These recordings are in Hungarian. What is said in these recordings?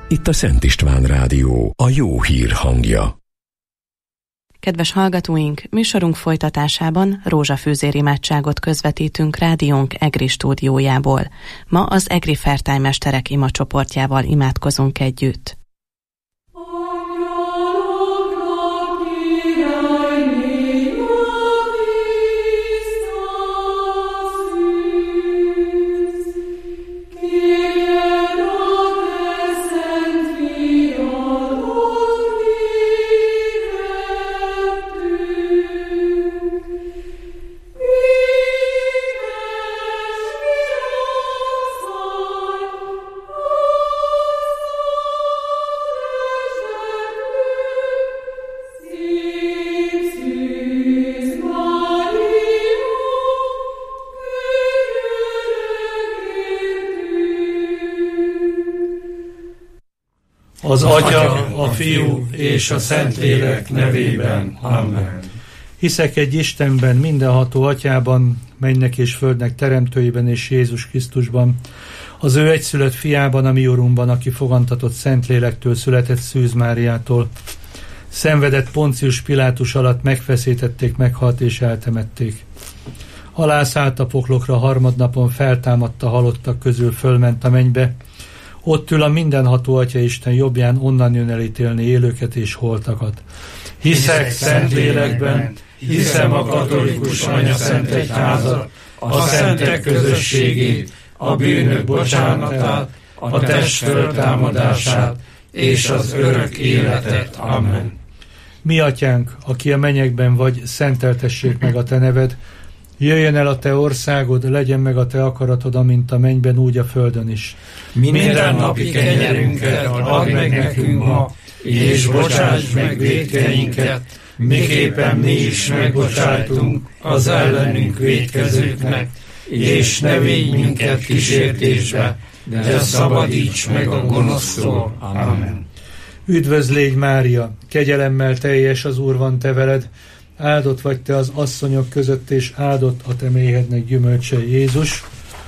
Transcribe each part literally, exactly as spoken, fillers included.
Itt a Szent István Rádió, a jó hír hangja. Kedves hallgatóink, műsorunk folytatásában rózsafűzér imádságot közvetítünk rádiónk EGRI stúdiójából. Ma az EGRI Fertálymesterek imacsoportjával imádkozunk együtt. Az Atya, a Fiú és a Szentlélek nevében. Amen. Hiszek egy Istenben, mindenható Atyában, mennynek és földnek teremtőjében és Jézus Krisztusban, az ő egyszülött fiában, a mi Urunkban, aki fogantatott Szentlélektől született Szűz Máriától. Szenvedett Poncius Pilátus alatt, megfeszítették, meghalt és eltemették. Alászállt a poklokra, harmadnapon feltámadta, halottak közül fölment a mennybe. Ott ül a mindenható Atya Isten jobbján, onnan jön elítélni élőket és holtakat. Hiszek Szentlélekben, hiszem a katolikus anyaszentegyházat, a szentek közösségét, a bűnök bocsánatát, a test föltámadását és az örök életet. Amen. Mi Atyánk, aki a mennyekben vagy, szenteltessék meg a te neved, jöjjön el a te országod, legyen meg a te akaratod, amint a mennyben, úgy a földön is. Minden napi kenyerünket add meg nekünk ma, és bocsáss meg vétkeinket, miképpen mi is megbocsájtunk az ellenünk vétkezőknek, és ne védj minket kísértésbe, de szabadíts meg a gonosztól. Amen. Üdvözl légy, Mária, kegyelemmel teljes, az Úr van te veled, áldott vagy te az asszonyok között, és áldott a te méhednek gyümölcse, Jézus,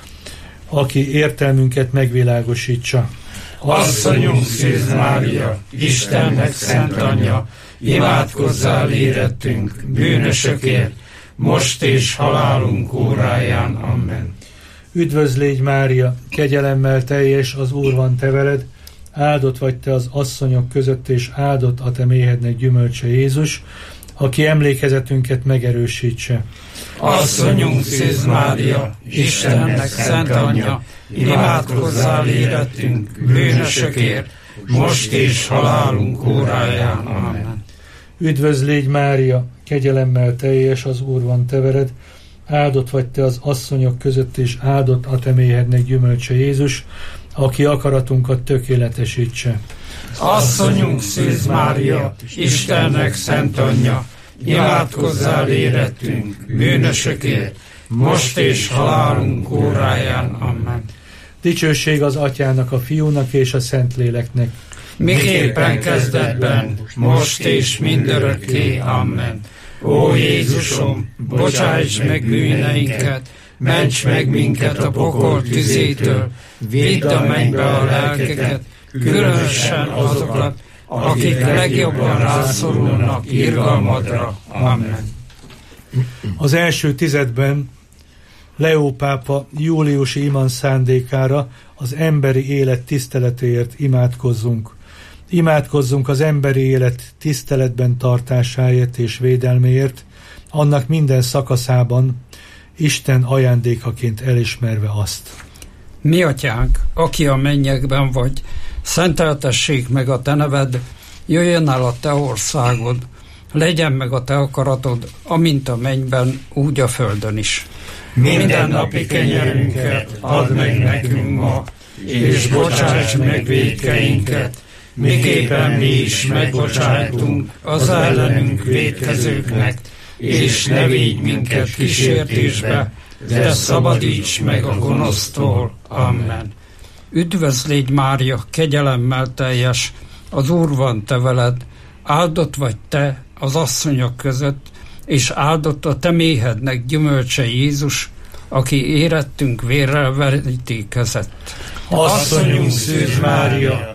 aki értelmünket megvilágosítsa. Asszonyunk Szűz Mária, Istennek szent anyja, imádkozzál érettünk, bűnösökért, most és halálunk óráján. Amen. Üdvözl légy, Mária, kegyelemmel teljes, az Úr van te veled, áldott vagy te az asszonyok között, és áldott a te méhednek gyümölcse, Jézus, aki emlékezetünket megerősítse. Asszonyunk Szűz Mária, Istennek szent anyja, imádkozzál érettünk, bűnösökért, most és halálunk óráján. Amen. Üdvözl légy, Mária, kegyelemmel teljes, az Úr van te veled, áldott vagy te az asszonyok között, és áldott a te méhednek gyümölcse, Jézus, aki akaratunkat tökéletesítse. Asszonyunk Szűz Mária, Istennek szent anyja, imádkozzál érettünk, bűnösökért, most és halálunk óráján. Amen. Dicsőség az Atyának, a Fiúnak és a Szentléleknek, miképpen kezdetben, most és mindörökké. Amen. Ó Jézusom, bocsájts meg bűneinket, ments meg minket a pokol tüzétől, védd a mennybe a lelkeket, különösen azokat, akik legjobban rászorulnak irgalmadra. Amen. Az első tizedben Leó pápa júliusi iman szándékára, az emberi élet tiszteletéért imádkozzunk. Imádkozzunk az emberi élet tiszteletben tartásáért és védelméért, annak minden szakaszában, Isten ajándékaként elismerve azt. Mi Atyánk, aki a mennyekben vagy, szenteltessék meg a te neved, jöjjön el a te országod, legyen meg a te akaratod, amint a mennyben, úgy a földön is. Minden napi kenyerünket add meg nekünk ma, és bocsáss meg vétkeinket, miképpen mi is megbocsájtunk az ellenünk vétkezőknek, és ne védj minket kísértésbe, de szabadíts meg a gonosztól. Amen. Üdvözl légy, Mária, kegyelemmel teljes, az Úr van te veled, áldott vagy te az asszonyok között, és áldott a te méhednek gyümölcse, Jézus, aki érettünk vérrel verítékezett. Asszonyunk Szűz Mária,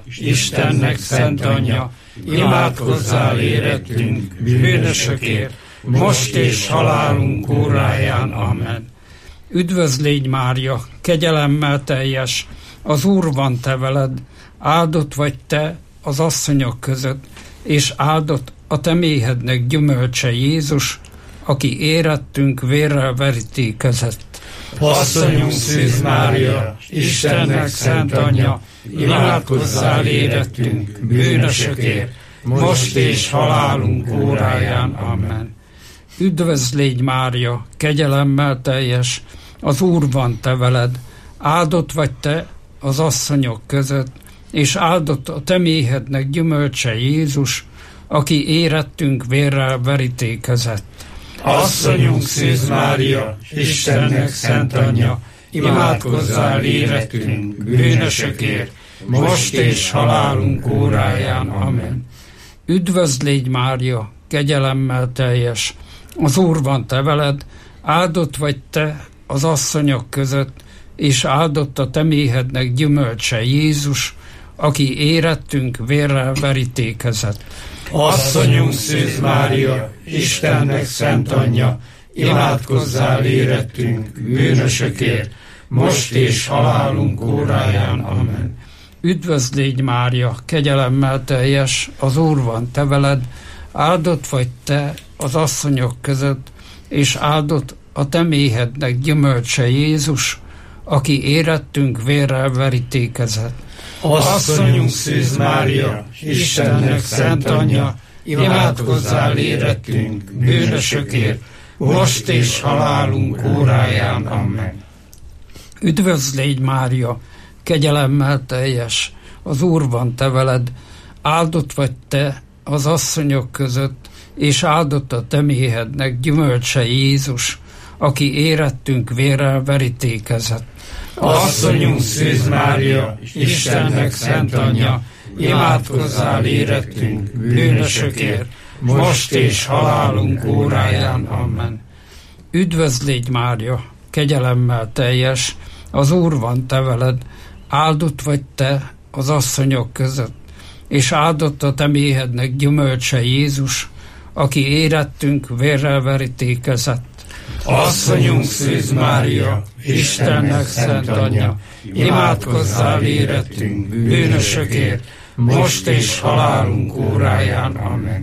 Istennek szent anyja, imádkozzál érettünk, bűnösökért, most és halálunk óráján. Amen. Üdvözl légy, Mária, kegyelemmel teljes, az Úr van te veled, áldott vagy te az asszonyok között, és áldott a te méhednek gyümölcse Jézus, aki érettünk vérrel verítékezett. Asszonyunk Szűz Mária, Istennek szent anyja, imádkozzál érettünk, bűnösökért, most és halálunk óráján. Amen. Üdvözl légy, Mária, kegyelemmel teljes, az Úr van te veled, áldott vagy te az asszonyok között, és áldott a te méhednek gyümölcse Jézus, aki érettünk vérrel verítékezett. Asszonyunk Szűz Mária, Istennek szent anyja, imádkozzál érettünk, bűnösökért, most és halálunk óráján. Amen. Üdvözl légy, Mária, kegyelemmel teljes, az Úr van te veled, áldott vagy te az asszonyok között, és áldott a te méhednek gyümölcse Jézus, aki érettünk vérrel verítékezett. Asszonyunk Szűz Mária, Istennek szent anyja, imádkozzál érettünk, bűnösökért, most és halálunk óráján. Amen. Üdvözl légy, Mária, kegyelemmel teljes, az Úr van te veled, áldott vagy te az asszonyok között, és áldott a te méhednek gyümölcse Jézus, aki érettünk vérrel verítékezett. Asszonyunk Szűz Mária, Istennek szent anyja, imádkozzál érettünk, bűnösökért, most és halálunk óráján. Amen. Üdvözl légy, Mária, kegyelemmel teljes, az Úr van te veled, áldott vagy te az asszonyok között, és áldott a te méhednek gyümölcse Jézus, aki érettünk vérrel verítékezett. Asszonyunk Szűz Mária, Istennek szent anyja, imádkozzál érettünk, bűnösökért, most és halálunk óráján. Amen. Üdvözl légy, Mária, kegyelemmel teljes, az Úr van te veled, áldott vagy te az asszonyok között, és áldott a te méhednek gyümölcse Jézus, aki érettünk vérrel verítékezett. Asszonyunk Szűz Mária, Istennek szent anyja, imádkozzál érettünk, bűnösökért, most és halálunk óráján. Amen.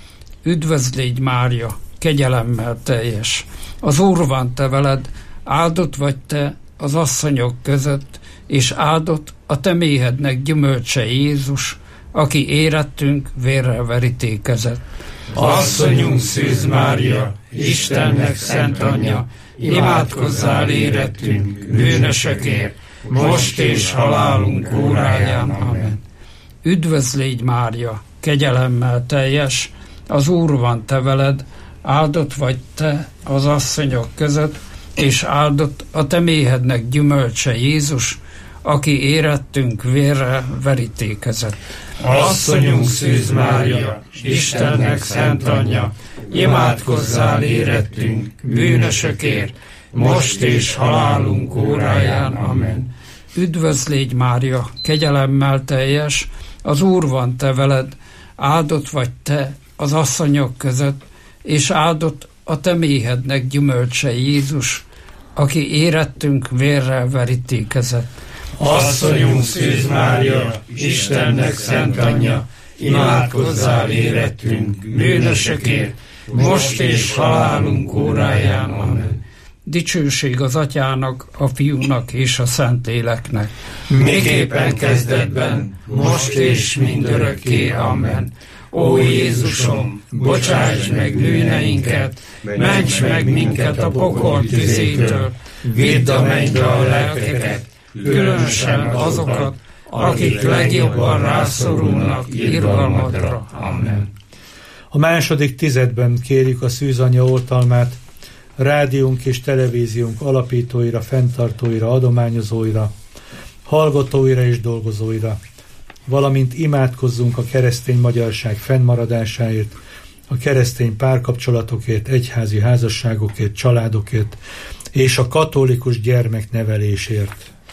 Üdvözl légy, Mária, kegyelemmel teljes, az Úr van te veled, áldott vagy te az asszonyok között, és áldott a te méhednek gyümölcse Jézus, aki érettünk vérrel verítékezett. Asszonyunk Szűz Mária, Istennek szent anyja, imádkozzál érettünk, bűnösökért, most és halálunk óráján. Amen. Üdvözl légy, Mária, kegyelemmel teljes, az Úr van te veled, áldott vagy te az asszonyok között, és áldott a te méhednek gyümölcse Jézus, aki érettünk vérrel verítékezett. Asszonyunk Szűz Mária, Istennek szent anyja, imádkozzál érettünk, bűnösökért, most és halálunk óráján. Amen. Üdvözl légy, Mária, kegyelemmel teljes, az Úr van te veled, áldott vagy te az asszonyok között, és áldott a te méhednek gyümölcse Jézus, aki érettünk vérrel verítékezett. Asszonyunk Szűz Mária, Istennek szent anyja, imádkozzál érettünk, bűnösökért, most és halálunk óráján. Amen. Dicsőség az Atyának, a Fiúnak és a Szentléleknek. Miképpen kezdetben, most és mindörökké. Amen. Ó Jézusom, bocsáss meg bűneinket, ments meg minket a pokol tüzétől, vidd a mennybe a lelkeket, különösen azokat, akik legjobban rászorulnak irgalmadra. Amen. A második tizedben kérjük a Szűz Anya oltalmát rádiónk és televíziónk alapítóira, fenntartóira, adományozóira, hallgatóira és dolgozóira, valamint imádkozzunk a keresztény magyarság fennmaradásáért, a keresztény párkapcsolatokért, egyházi házasságokért, családokért és a katolikus gyermeknevelésért.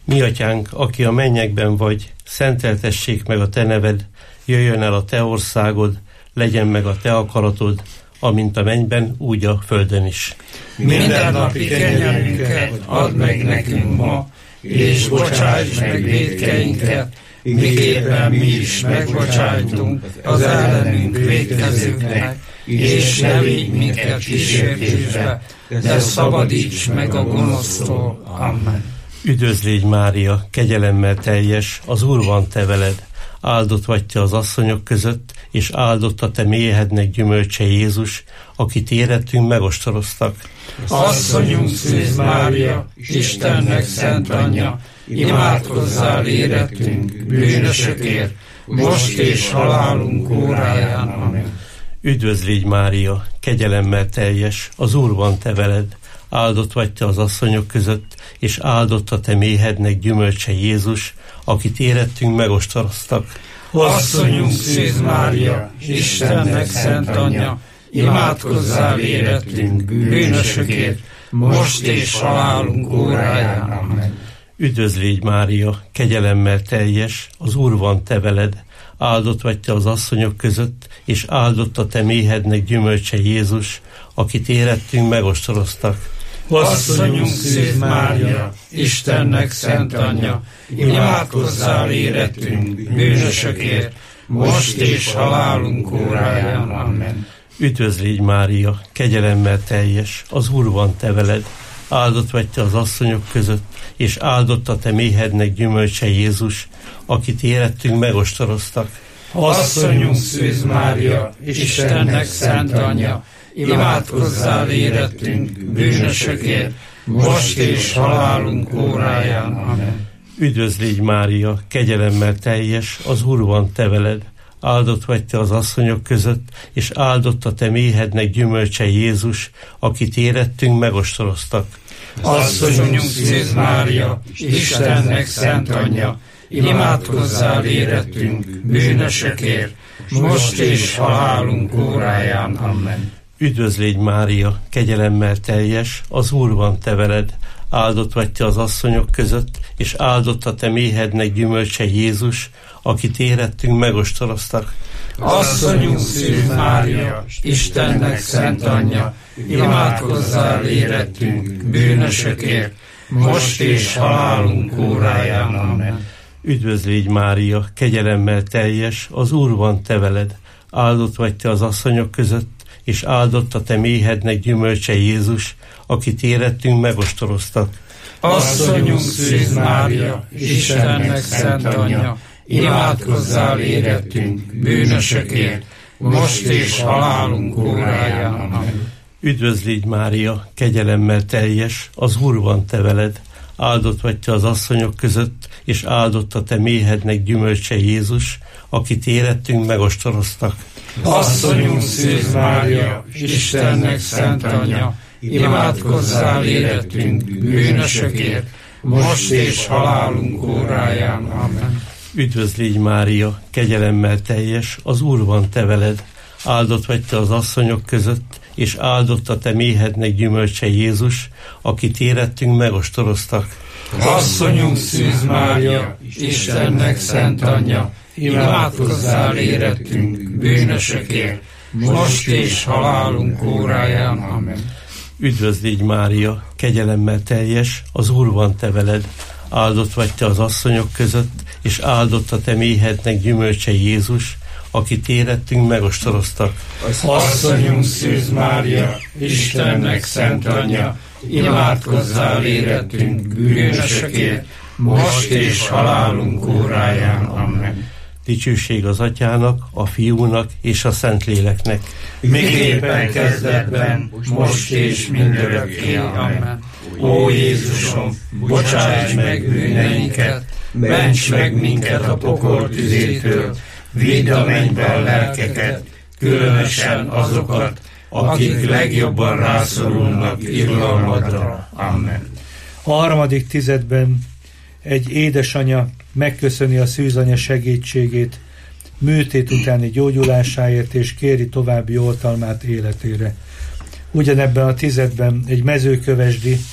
Mi atyánk, aki a mennyekben vagy, szenteltessék meg a te neved, jöjjön el a te országod, legyen meg a te akaratod, amint a mennyben, úgy a földön is. Mindennapi kenyerünket add meg nekünk ma, és bocsáss meg vétkeinket, miképpen mi is megbocsájtunk az ellenünk vétkezőknek, és ne vigy minket kísértésbe, de szabadíts meg a gonosztól. Amen. Üdvözl légy Mária, kegyelemmel teljes, az Úr van te veled, áldott vagy te az asszonyok között, és áldott a te méhednek gyümölcse Jézus, akit érettünk megostoroztak. Asszonyunk Szűz Mária, Istennek szent anyja, imádkozzál érettünk, bűnösökért, most és halálunk óráján. Amen. Üdvözl légy Mária, kegyelemmel teljes, az Úr van te veled, áldott vagy te az asszonyok között, és áldott a te méhednek gyümölcse Jézus, akit érettünk megostoroztak. Asszonyunk Szűz Mária, Istennek szent anyja, imádkozzál érettünk, bűnösökért, most és halálunk óráján. Amen. Üdvözl légy Mária, kegyelemmel teljes, az Úr van te veled, áldott vagy te az asszonyok között, és áldott a te méhednek gyümölcse Jézus, akit érettünk megostoroztak. Asszonyunk Szűz Mária, Istennek szent anyja, imádkozzál érettünk, bűnösökért, most és halálunk óráján. Amen. Üdvözl légy Mária, kegyelemmel teljes, az Úr van te veled, áldott vagy te az asszonyok között, és áldott a te méhednek gyümölcse Jézus, akit érettünk megostoroztak. Asszonyunk Szűz Mária, Istennek szent anyja, imádkozzál érettünk, bűnösökért, most és halálunk óráján. Amen. Üdvözl légy Mária, kegyelemmel teljes, az Úr van te veled, áldott vagy te az asszonyok között, és áldott a te méhednek gyümölcse Jézus, akit érettünk megostoroztak. Asszonyunk Szűz Mária, Istennek szent anyja, imádkozzál érettünk, bűnösökért, most és halálunk óráján. Amen. Üdvözl légy Mária, kegyelemmel teljes, az Úr van te veled, áldott vagy te az asszonyok között, és áldott a te méhednek gyümölcse Jézus, akit érettünk megostoroztak. Asszonyunk Szűz Mária, Istennek szent anyja, imádkozzál érettünk, bűnösökért, most és halálunk óráján. Amen. Üdvözl légy Mária, kegyelemmel teljes, az Úr van te veled, áldott vagy te az asszonyok között, és áldott a te méhednek gyümölcse Jézus, akit érettünk megostoroztak. Asszonyunk Szűz Mária, Istennek szent anyja, imádkozzál érettünk, bűnösökért, most és halálunk óráján. Amen. Üdvözl légy Mária, kegyelemmel teljes, az Úr van te veled, áldott vagy te az asszonyok között, és áldott a te méhednek gyümölcse Jézus, akit érettünk megostoroztak. Asszonyunk Szűz Mária, Istennek szent anyja, imádkozzál érettünk, bűnösökért, most és halálunk óráján. Amen. Üdvözl légy Mária, kegyelemmel teljes, az Úr van te veled, áldott vagy te az asszonyok között, és áldott a te méhednek gyümölcse Jézus, akit érettünk megostoroztak. Asszonyunk Szűz Mária, Istennek szent anyja, imádkozzál érettünk, bűnösökért, most és halálunk óráján. Amen. Üdvözl légy Mária, kegyelemmel teljes, az Úr van te veled, áldott vagy te az asszonyok között, és áldott a te méhednek gyümölcse Jézus, akit érettünk megostoroztak. Asszonyunk Szűz Mária, Istennek szent anyja, imádkozzál érettünk, bűnösökért, most és halálunk óráján. Amen. Dicsőség az Atyának, a Fiúnak és a Szentléleknek. Miképpen kezdetben, most és mindörökké. Amen. Ó Jézusom, bocsáss meg bűneinket, ments meg minket a pokol tüzétől, vidd a mennybe a lelkeket, különösen azokat, akik legjobban rászorulnak irgalmadra. Amen. A harmadik tizedben egy édesanya megköszöni a szűzanya segítségét, műtét utáni gyógyulásáért, és kéri további oltalmát életére. Ugyanebben a tizedben egy mezőkövesdi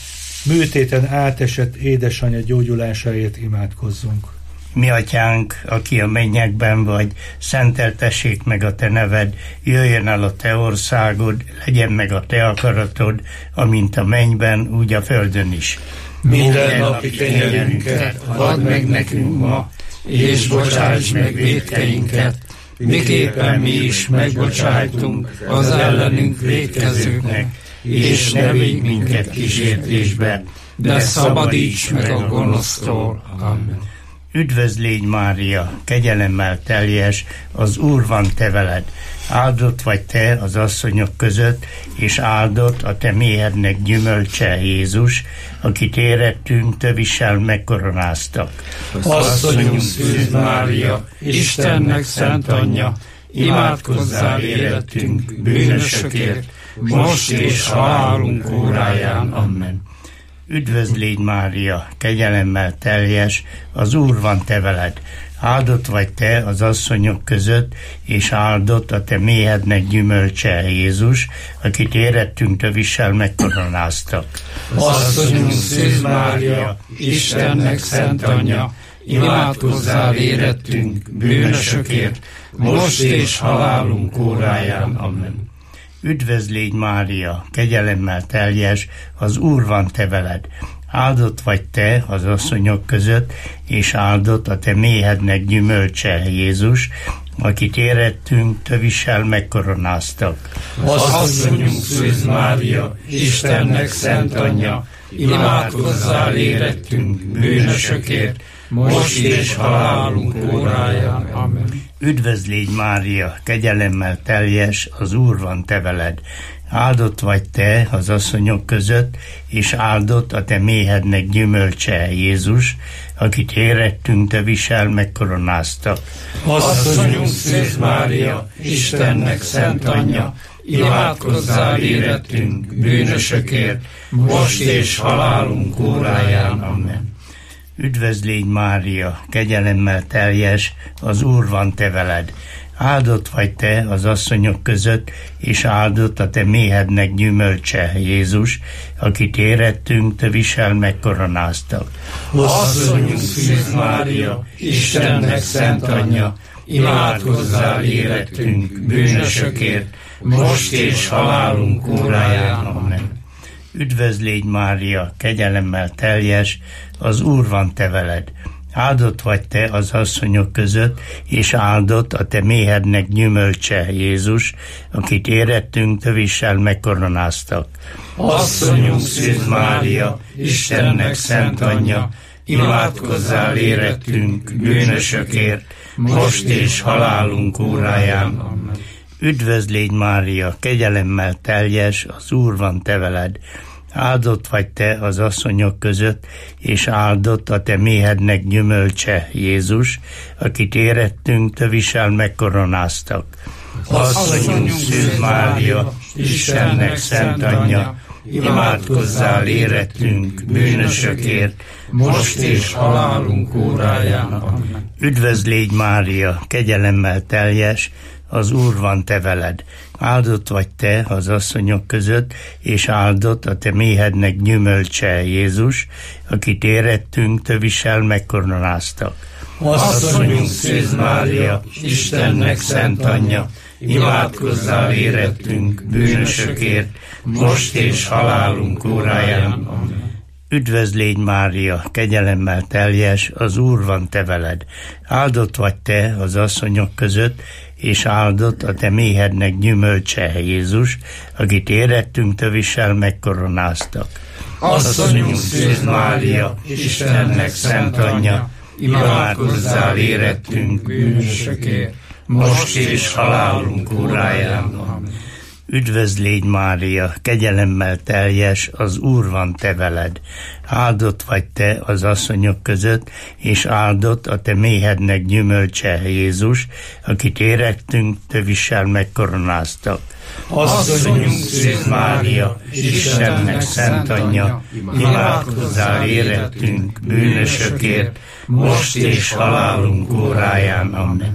műtéten átesett édesanyja gyógyulásáért imádkozzunk. Mi atyánk, aki a mennyekben vagy, szenteltessék meg a te neved, jöjjön el a te országod, legyen meg a te akaratod, amint a mennyben, úgy a földön is. Minden napi kenyerünket add meg nekünk ma, és bocsáss meg vétkeinket, miképpen mi is megbocsájtunk az ellenünk vétkezőknek, és ne vigy minket kísértésbe, de szabadíts meg a gonosztól. Amen. Üdvözl légy, Mária, kegyelemmel teljes, az Úr van te veled. Áldott vagy te az asszonyok között, és áldott a te méhednek gyümölcse, Jézus, akit érettünk, tövissel megkoronáztak. Asszonyunk Szűz Mária, Istennek szent anyja, imádkozzál érettünk, bűnösökért, most és halálunk óráján. Amen. Üdvözl légy, Mária, kegyelemmel teljes, az Úr van te veled. Áldott vagy te az asszonyok között, és áldott a te méhednek gyümölcse, Jézus, akit érettünk, tövissel megkoronáztak. Asszonyunk Szűz Mária, Istennek szent anyja, imádkozzál érettünk, bűnösökért, most és halálunk óráján. Amen. Üdvözl légy, Mária, kegyelemmel teljes, az Úr van te veled. Áldott vagy te az asszonyok között, és áldott a te méhednek gyümölcse, Jézus, akit érettünk, tövissel megkoronáztak. Asszonyunk Szűz Mária, Istennek szent anyja, imádkozzál érettünk, bűnösökért, most és halálunk óráján. Amen. Üdvözl légy, Mária, kegyelemmel teljes, az Úr van te veled. Áldott vagy te az asszonyok között, és áldott a te méhednek gyümölcse, Jézus, akit érettünk, tövissel megkoronáztak. Asszonyunk Szűz Mária, Istennek szent anyja, imádkozzál érettünk, bűnösökért, most és halálunk óráján. Amen. Üdvözl légy, Mária, kegyelemmel teljes, az Úr van te veled. Áldott vagy te az asszonyok között, és áldott a te méhednek gyümölcse, Jézus, akit érettünk, tövissel megkoronáztak. Asszonyunk Szűz Mária, Istennek szent anyja, imádkozzál érettünk, bűnösökért, most és halálunk óráján. Amen. Üdvözl légy, Mária, kegyelemmel teljes, az Úr van te veled. Áldott vagy te az asszonyok között, és áldott a te méhednek gyümölcse, Jézus, akit érettünk, tövissel megkoronáztak. Asszonyunk Szűz Mária, Istennek szent anyja, imádkozzál érettünk, bűnösökért, most és halálunk óráján. Amen. Üdvözl légy, Mária, kegyelemmel teljes, az Úr van te veled. Áldott vagy te az asszonyok között, és áldott a te méhednek gyümölcse, Jézus, akit érettünk, tövissel megkoronáztak. Asszonyunk Szűz Mária, Istennek szent anyja, imádkozzál érettünk, bűnösökért, most és halálunk óráján. Amen. Üdvözl légy, Mária, kegyelemmel teljes, az Úr van te veled. Áldott vagy te az asszonyok között, és áldott a te méhednek gyümölcse, Jézus, akit érettünk, tövissel megkoronáztak. Asszonyunk Szűz Mária, Istennek szent anyja, imádkozzál érettünk, bűnösökért, most és halálunk óráján. Amen. Üdvözl légy, Mária, kegyelemmel teljes, az Úr van te veled. Áldott vagy te az asszonyok között, és áldott a te méhednek gyümölcse, Jézus, akit érettünk, tövissel megkoronáztak. Asszonyunk Szűz Mária, Istennek szent anyja, imádkozzál érettünk, bűnösökért, most és halálunk óráján. Amen. Üdvözl légy, Mária, kegyelemmel teljes, az Úr van te veled. Áldott vagy te az asszonyok között, és áldott a te méhednek gyümölcse, Jézus, akit érettünk, tövissel megkoronáztak. Asszonyunk Szűz Mária, Istennek szent anyja, imádkozzál érettünk, bűnösökért, most és halálunk óráján. Amen.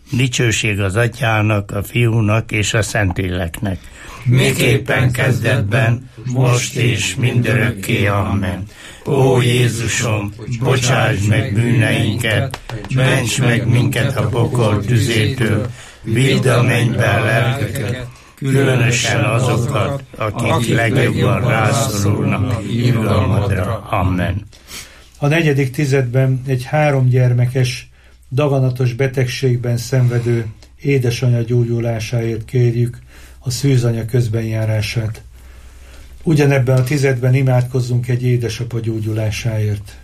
Dicsőség az Atyának, a Fiúnak és a Szentléleknek. Miképpen kezdetben, most és mindörökké. Amen. Ó Jézusom, bocsáss meg bűneinket, ments meg minket a pokol tüzétől, vidd a mennybe a lelkeket, különösen azokat, akik legjobban rászorulnak irgalmadra. Amen. A negyedik tizedben egy három gyermekes, daganatos betegségben szenvedő édesanyja gyógyulásáért kérjük a szűzanya közbenjárását. Ugyanebben a tizedben imádkozzunk egy édesapa gyógyulásáért.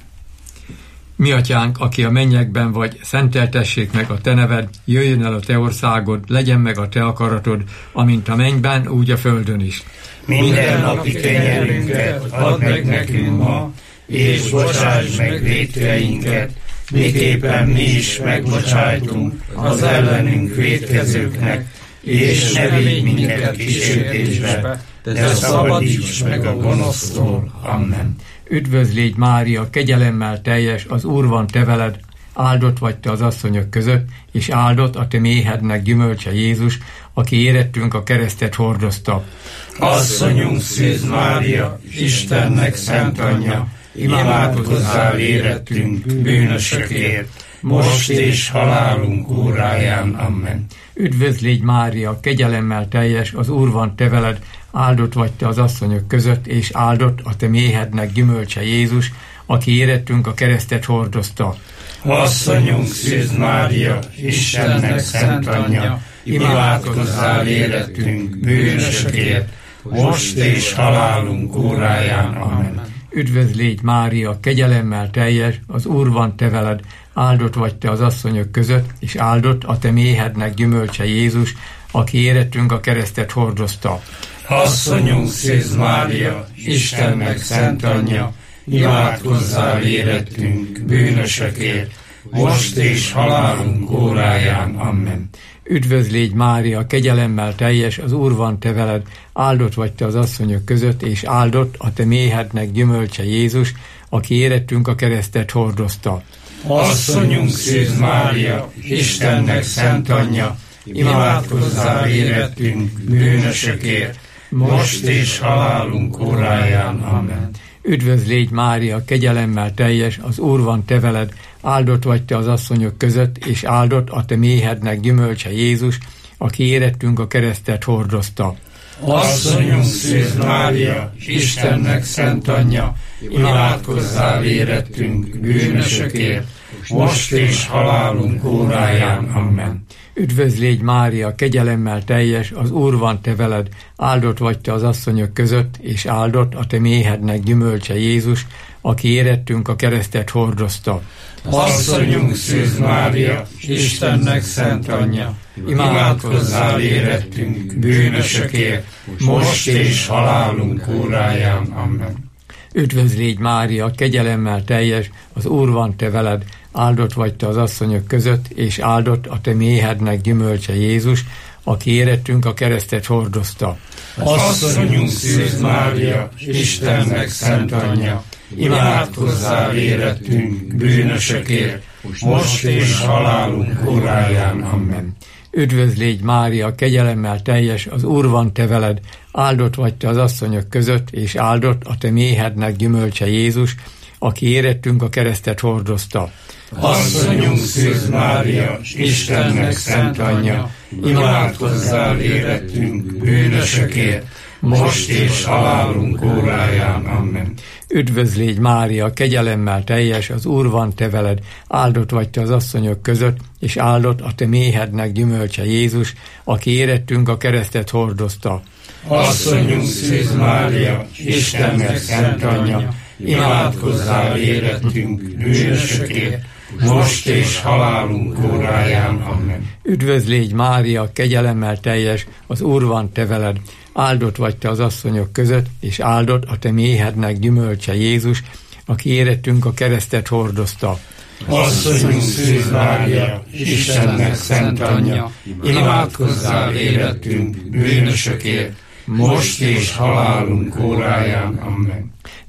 Mi atyánk, aki a mennyekben vagy, szenteltessék meg a te neved, jöjjön el a te országod, legyen meg a te akaratod, amint a mennyben, úgy a földön is. Minden napi kenyerünket add meg nekünk ma, és bocsáss meg vétkeinket, miképpen mi is megbocsájtunk az ellenünk vétkezőknek, és ne vigy minket kísértésbe, de szabadíts meg a gonosztól. Amen. Üdvözl légy Mária, kegyelemmel teljes, az Úr van te veled, áldott vagy te az asszonyok között, és áldott a te méhednek gyümölcse Jézus, aki érettünk a keresztet hordozta. Asszonyunk Szűz Mária, Istennek szent anyja, imádkozzál érettünk bűnösökért, most és halálunk óráján. Amen. Üdvözl légy Mária, kegyelemmel teljes, az Úr van te veled, áldott vagy te az asszonyok között, és áldott a te méhednek gyümölcse Jézus, aki érettünk a keresztet hordozta. Asszonyunk Szűz Mária, Istennek szent anyja, imádkozzál érettünk bűnösökért, most és halálunk óráján. Amen. Üdvözl légy Mária, kegyelemmel teljes, az Úr van te veled, áldott vagy te az asszonyok között, és áldott a te méhednek gyümölcse Jézus, aki érettünk a keresztet hordozta. Asszonyunk Szűz Mária, Istennek szent anyja, imádkozzál érettünk bűnösökért, most és halálunk óráján. Amen. Üdvözl légy Mária, kegyelemmel teljes, az Úr van te veled, áldott vagy te az asszonyok között, és áldott a te méhednek gyümölcse Jézus, aki érettünk a keresztet hordozta. Asszonyunk Szűz Mária, Istennek szent anyja, imádkozzál érettünk bűnösökért, most és halálunk óráján. Amen. Üdvözl légy Mária, kegyelemmel teljes, az Úr van te veled, áldott vagy te az asszonyok között, és áldott a te méhednek gyümölcse Jézus, aki érettünk a keresztet hordozta. Asszonyunk Szűz Mária, Istennek szent anyja, imádkozzál érettünk bűnösökért, most és halálunk óráján. Amen. Üdvözl légy Mária, kegyelemmel teljes, az Úr van te veled, áldott vagy te az asszonyok között, és áldott a te méhednek gyümölcse Jézus, aki érettünk a keresztet hordozta. Asszonyunk Szűz Mária, Istennek szent anyja, imádkozzál érettünk bűnösökért, most és halálunk óráján. Amen. Üdvözl légy Mária, kegyelemmel teljes, az Úr van te veled, áldott vagy te az asszonyok között, és áldott a te méhednek gyümölcse Jézus, aki érettünk a keresztet hordozta. Asszonyunk Szűz Mária, Istennek szent anyja, imádkozzál érettünk bűnösökért, most és halálunk óráján. Amen. Üdvözl légy Mária, kegyelemmel teljes, az Úr van te veled, áldott vagy te az asszonyok között, és áldott a te méhednek gyümölcse Jézus, aki érettünk a keresztet hordozta. Asszonyunk Szűz Mária, Istennek szent anyja, imádkozzál érettünk bűnösökért, most és halálunk óráján. Amen. Üdvözl légy Mária, kegyelemmel teljes, az Úr van te veled, áldott vagy te az asszonyok között, és áldott a te méhednek gyümölcse Jézus, aki érettünk a keresztet hordozta. Asszonyunk Szűz Mária, Istennek szent anyja, imádkozzál érettünk bűnösökért, most és halálunk óráján. Amen. Üdvözl légy Mária, kegyelemmel teljes, az Úr van te veled, áldott vagy te az asszonyok között, és áldott a te méhednek gyümölcse Jézus, aki érettünk a keresztet hordozta. Asszonyunk Szűz Mária, Istennek szent anyja, imádkozzál érettünk bűnösökért, most és halálunk óráján. Amen.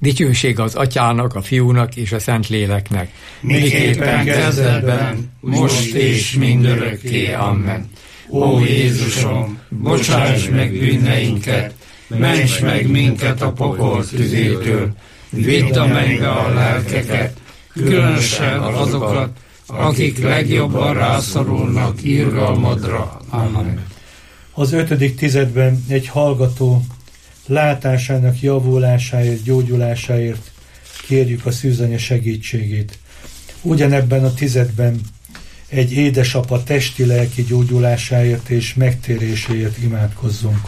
Dicsőség az Atyának, a Fiúnak és a Szentléleknek. Miképpen kezdetben, most és mindörökké. Amen. Ó Jézusom, bocsáss meg bűneinket, ments meg minket a pokol tüzétől, vidd a mennybe a lelkeket, különösen azokat, akik legjobban rászorulnak irgalmadra. Amen. Az ötödik tizedben egy hallgató látásának javulásáért, gyógyulásáért kérjük a szűzanya segítségét. Ugyanebben a tizedben egy édesapa testi-lelki gyógyulásáért és megtéréséért imádkozzunk.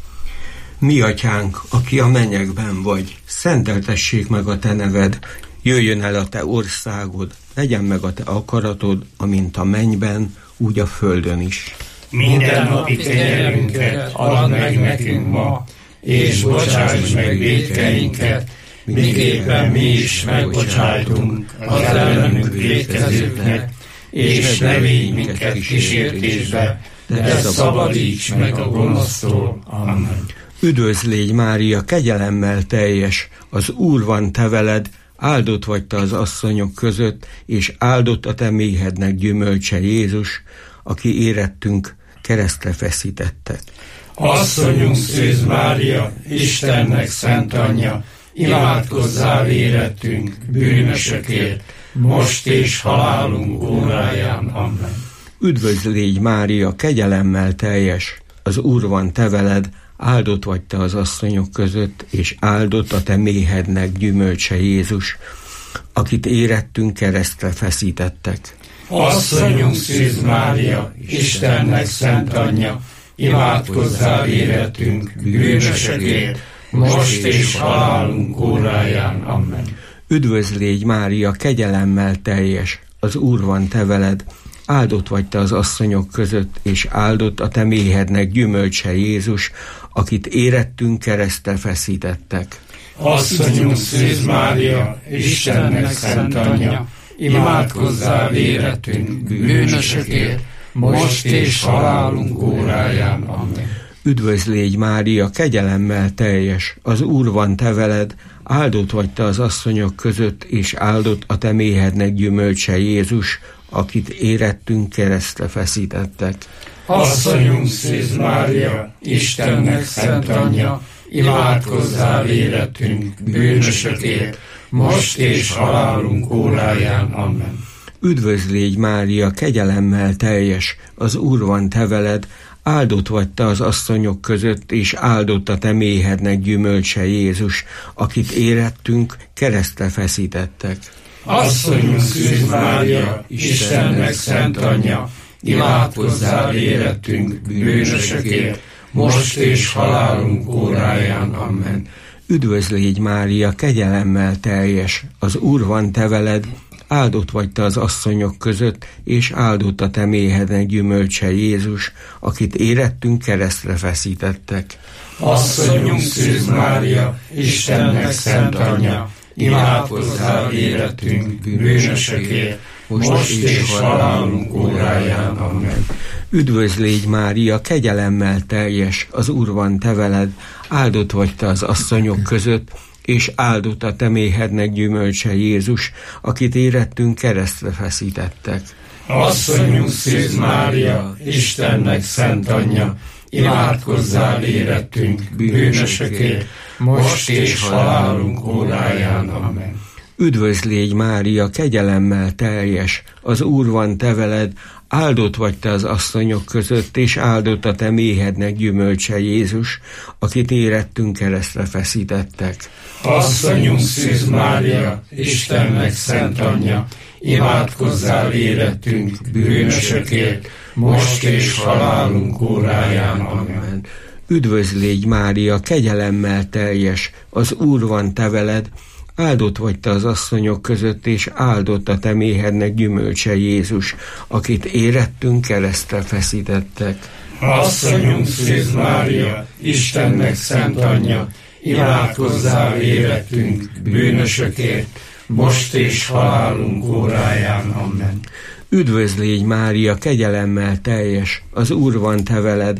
Mi atyánk, aki a mennyekben vagy, szenteltessék meg a te neved, jöjjön el a te országod, legyen meg a te akaratod, amint a mennyben, úgy a földön is. Minden napi kenyerünket add meg nekünk ma, és bocsáss meg vétkeinket, miképpen mi is megbocsájtunk az ellenünk vétkezőknek, és ne védj minket kísértésbe, de szabadíts meg a gonosztól. Amen. Üdvözl légy Mária, kegyelemmel teljes, az Úr van te veled, áldott vagy te az asszonyok között, és áldott a te méhednek gyümölcse Jézus, aki érettünk keresztre feszítettek. Asszonyunk Szűz Mária, Istennek szent anyja, imádkozzál érettünk, bűnösökért, most és halálunk óráján. Amen. Üdvözl légy Mária, kegyelemmel teljes, az Úr van te veled, áldott vagy te az asszonyok között, és áldott a te méhednek gyümölcse Jézus, akit érettünk keresztre feszítettek. Asszonyunk Szűz Mária, Istennek szent anyja, imádkozzál érettünk, bűnösökért, most és halálunk óráján. Amen. Üdvözl légy Mária, kegyelemmel teljes, az Úr van te veled, áldott vagy te az asszonyok között, és áldott a te méhednek gyümölcse Jézus, akit érettünk keresztre feszítettek. Asszonyunk Szűz Mária, Istennek szent anyja, imádkozzál érettünk, bűnösökért, most és halálunk óráján. Amen. Üdvözl légy Mária, kegyelemmel teljes, az Úr van te veled, áldott vagy te az asszonyok között, és áldott a te méhednek gyümölcse Jézus, akit érettünk keresztre feszítettek. Asszonyunk Szűz Mária, Istennek szent anyja, imádkozzál érettünk, bűnösökért, most és halálunk óráján. Amen. Üdvözl légy Mária, kegyelemmel teljes, az Úr van te veled, áldott vagy te az asszonyok között, és áldott a te méhednek gyümölcse Jézus, akit érettünk keresztre feszítettek. Asszonyunk Szűz Mária, Istennek szent anyja, imádkozzál érettünk, bűnösökért, most és halálunk óráján. Amen. Üdvözl légy Mária, kegyelemmel teljes, az Úr van te veled, áldott vagy te az asszonyok között, és áldott a te méhednek gyümölcse Jézus, akit érettünk keresztre feszítettek. Asszonyunk Szűz Mária, Istennek szent anyja, imádkozzál érettünk, bűnösökért, most és halálunk óráján. Amen. Üdvözl légy Mária, kegyelemmel teljes, az Úr van te veled, áldott vagy te az asszonyok között, és áldott a te méhednek gyümölcse Jézus, akit érettünk keresztre feszítettek. Asszonyunk Szűz Mária, Istennek szent anyja, imádkozzál érettünk, bűnösökért, most és halálunk óráján. Amen. Üdvözl légy Mária, kegyelemmel teljes, az Úr van te veled, áldott vagy te az asszonyok között, és áldott a te méhednek gyümölcse Jézus, akit érettünk keresztre feszítettek. Asszonyunk Szűz Mária, Istennek szent anyja, imádkozzál érettünk, bűnösökért, most és halálunk óráján. Amen. Üdvözl légy Mária, kegyelemmel teljes, az Úr van te veled, áldott vagy te az asszonyok között, és áldott a te méhednek gyümölcse Jézus, akit érettünk keresztre feszítettek. Asszonyunk Szűz Mária, Istennek szent anyja, imádkozzál érettünk, bűnösökért, most és halálunk óráján. Amen. Üdvözl légy Mária, kegyelemmel teljes, az Úr van te veled,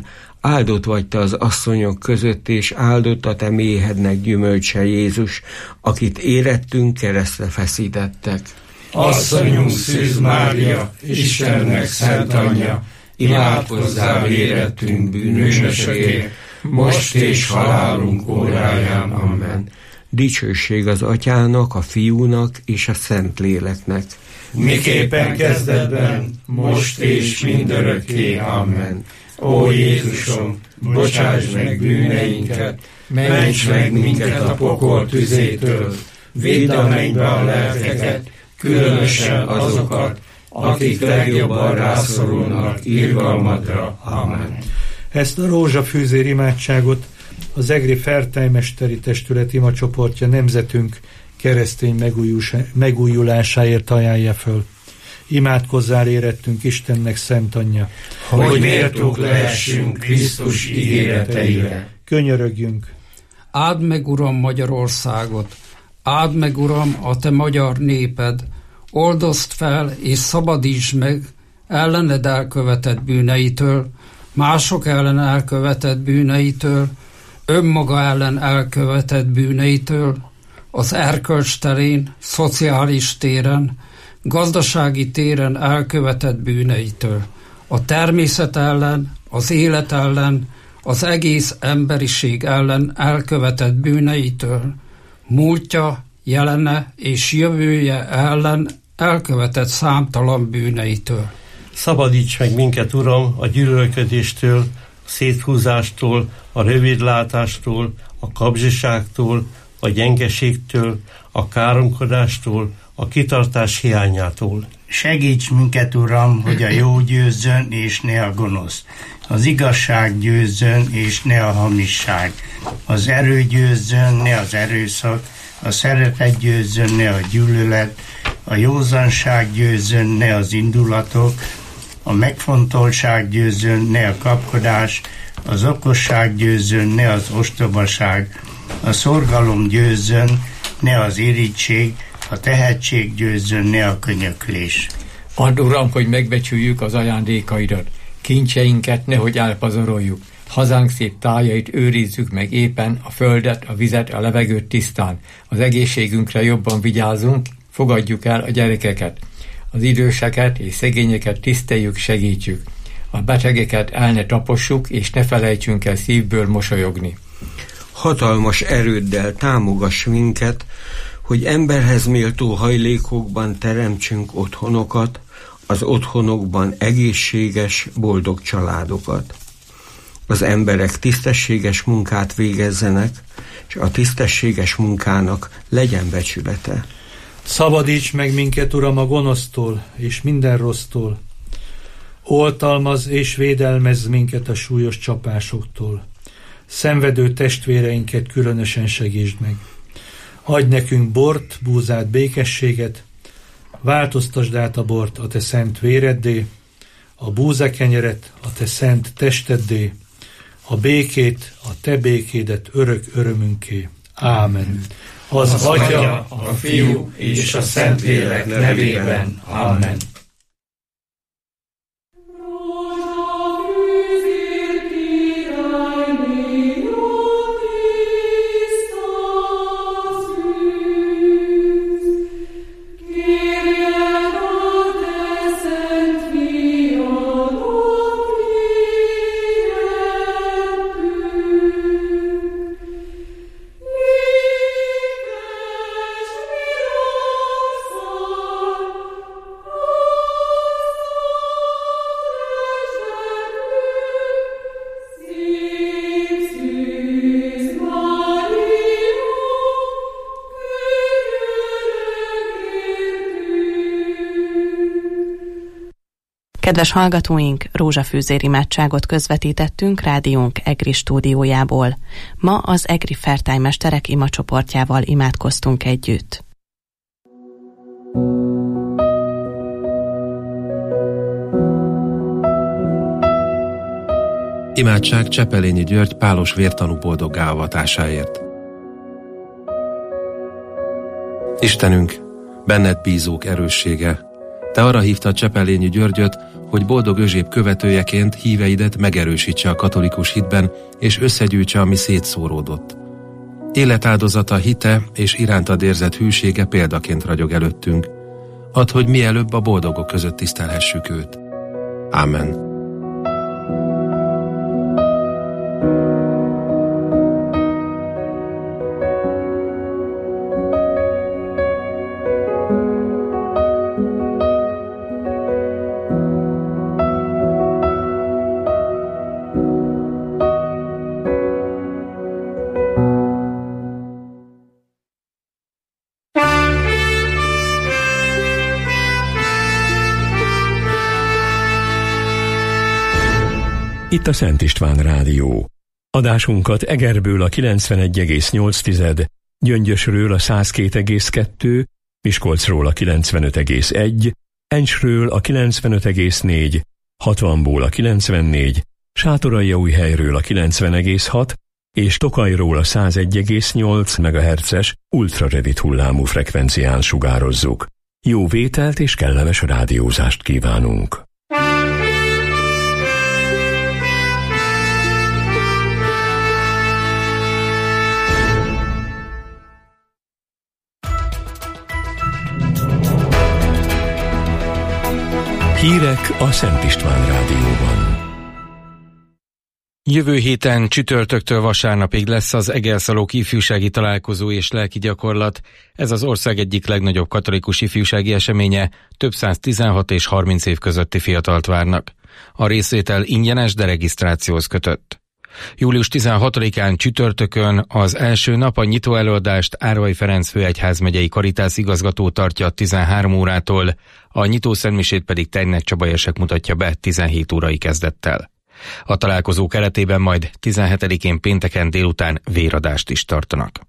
áldott vagy te az asszonyok között, és áldott a te méhednek gyümölcse Jézus, akit érettünk keresztre feszítettek. Asszonyunk Szűz Mária, Istennek szent anyja, imádkozzál érettünk bűnösökért, most és halálunk óráján. Amen. Dicsőség az Atyának, a Fiúnak és a Szentléleknek. Miképpen kezdetben, most és mindörökké. Amen. Ó Jézusom, bocsáss meg bűneinket, ments meg minket a pokol tüzétől, védd a mennybe a lelkeket, különösen azokat, akik legjobban rászorulnak irgalmadra. Amen. Ezt a rózsafűzér imádságot az Egri Fertájmesteri Testület imacsoportja nemzetünk keresztény megújulásáért ajánlja föl. Imádkozzál érettünk Istennek szent anyja, hogy méltók lehessünk Krisztus ígéreteire. Könyörögjünk. Áld meg, Uram, Magyarországot, áld meg, Uram, a te magyar néped, oldozd fel és szabadítsd meg ellened elkövetett bűneitől, mások ellen elkövetett bűneitől, önmaga ellen elkövetett bűneitől, az erkölcs terén, szociális téren, gazdasági téren elkövetett bűneitől, a természet ellen, az élet ellen, az egész emberiség ellen elkövetett bűneitől, múltja, jelene és jövője ellen elkövetett számtalan bűneitől. Szabadíts meg minket, Uram, a gyűlölködéstől, a széthúzástól, a rövidlátástól, a kapzsiságtól, a gyengeségtől, a káromkodástól, a kitartás hiányától. Segíts minket, Uram, hogy a jó győzzön, és ne a gonosz. Az igazság győzzön, és ne a hamisság. Az erő győzzön, ne az erőszak. A szeretet győzzön, ne a gyűlölet. A józanság győzzön, ne az indulatok. A megfontoltság győzzön, ne a kapkodás. Az okosság győzzön, ne az ostobaság. A szorgalom győzzön, ne az irigység. A tehetség győzzön, ne a könyöklés. Add, Uram, hogy megbecsüljük az ajándékaidat, kincseinket nehogy elpazaroljuk, hazánk szép tájait őrizzük meg éppen, a földet, a vizet, a levegőt tisztán, az egészségünkre jobban vigyázunk, fogadjuk el a gyerekeket, az időseket és szegényeket tiszteljük, segítsük, a betegeket el ne tapossuk, és ne felejtsünk el szívből mosolyogni. Hatalmas erőddel támogass minket, hogy emberhez méltó hajlékokban teremtsünk otthonokat, az otthonokban egészséges, boldog családokat. Az emberek tisztességes munkát végezzenek, és a tisztességes munkának legyen becsülete. Szabadíts meg minket, Uram, a gonosztól és minden rossztól. Oltalmaz és védelmezz minket a súlyos csapásoktól. Szenvedő testvéreinket különösen segítsd meg. Adj nekünk bort, búzát, békességet, változtasd át a bort a te szent véreddé, a búzakenyeret a te szent testeddé, a békét, a te békédet örök örömünké. Ámen. Az, az Atya, a Fiú és a Szentlélek nevében. Amen. Kedves hallgatóink, rózsafűzér imádságot közvetítettünk rádiónk Egri stúdiójából. Ma az Egri Fertájmesterek imacsoportjával imádkoztunk együtt. Imádság Csepelényi György pálos vértanú boldoggá avatásáért. Istenünk, benned bízók erőssége, te arra hívtad Csepelényi Györgyöt, hogy Boldog Özséb követőjeként híveidet megerősítse a katolikus hitben, és összegyűjtse, ami szétszóródott. Életáldozata, hite és irántad érzett hűsége példaként ragyog előttünk. Add, hogy mielőbb a boldogok között tisztelhessük őt. Ámen. Itt a Szent István Rádió. Adásunkat Egerből a kilencvenegy egész nyolc, Gyöngyösről a száz két egész kettő, Miskolcról a kilencvenöt egész egy, Encsről a kilencvenöt egész négy, hatvanból a kilencvennégy, Sátoraljaújhelyről a kilencven egész hat és Tokajról a száz egy egész nyolc megahertzes ultrarövid hullámú frekvencián sugározzuk. Jó vételt és kellemes rádiózást kívánunk! Hírek a Szent István Rádióban. Jövő héten csütörtöktől vasárnapig lesz az Egerszalók ifjúsági találkozó és lelki gyakorlat. Ez az ország egyik legnagyobb katolikus ifjúsági eseménye, több száz tizenhat és harminc év közötti fiatalt várnak. A részvétel ingyenes, de regisztrációhoz kötött. július tizenhatodikán csütörtökön az első nap a nyitó előadást Árvai Ferenc főegyházmegyei Karitász igazgató tartja tizenhárom órától, a nyitószentmisét pedig Tejnek Csaba érsek mutatja be tizenhét órai kezdettel. A találkozó keretében majd tizenhetedikén pénteken délután véradást is tartanak.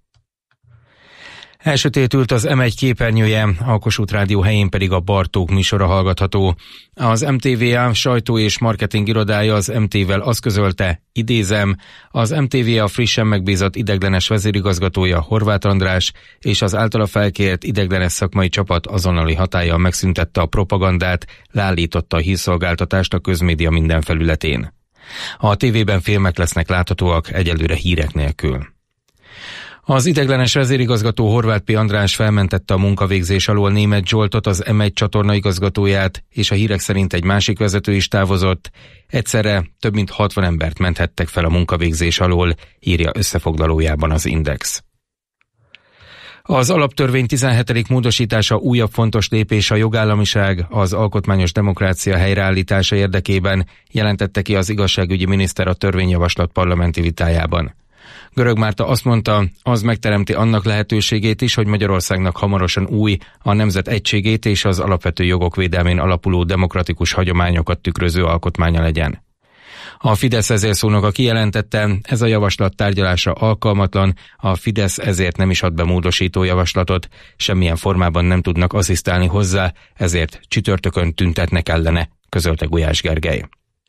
Elsötétült az em egy képernyője, a Kossuth Rádió helyén pedig a Bartók műsora hallgatható. Az em té vé á sajtó és marketing irodája az em té-vel azt közölte, idézem, az em té vé á frissen megbízott ideiglenes vezérigazgatója Horváth András és az általa felkért ideiglenes szakmai csapat azonnali hatállyal megszüntette a propagandát, leállította a hírszolgáltatást a közmédia minden felületén. A tévében filmek lesznek láthatóak, egyelőre hírek nélkül. Az ideiglenes vezérigazgató Horváth P. András felmentette a munkavégzés alól Németh Zsoltot, az em egy csatorna igazgatóját, és a hírek szerint egy másik vezető is távozott. Egyszerre több mint hatvan embert menthettek fel a munkavégzés alól, írja összefoglalójában az Index. Az alaptörvény tizenhetedik módosítása újabb fontos lépés a jogállamiság, az alkotmányos demokrácia helyreállítása érdekében, jelentette ki az igazságügyi miniszter a törvényjavaslat parlamenti vitájában. Görög Márta azt mondta, az megteremti annak lehetőségét is, hogy Magyarországnak hamarosan új, a nemzet egységét és az alapvető jogok védelmén alapuló demokratikus hagyományokat tükröző alkotmánya legyen. A Fidesz vezérszónoka kijelentette, ez a javaslat tárgyalásra alkalmatlan, a Fidesz ezért nem is ad be módosító javaslatot, semmilyen formában nem tudnak asszisztálni hozzá, ezért csütörtökön tüntetnek ellene, közölte Gulyás Gergely.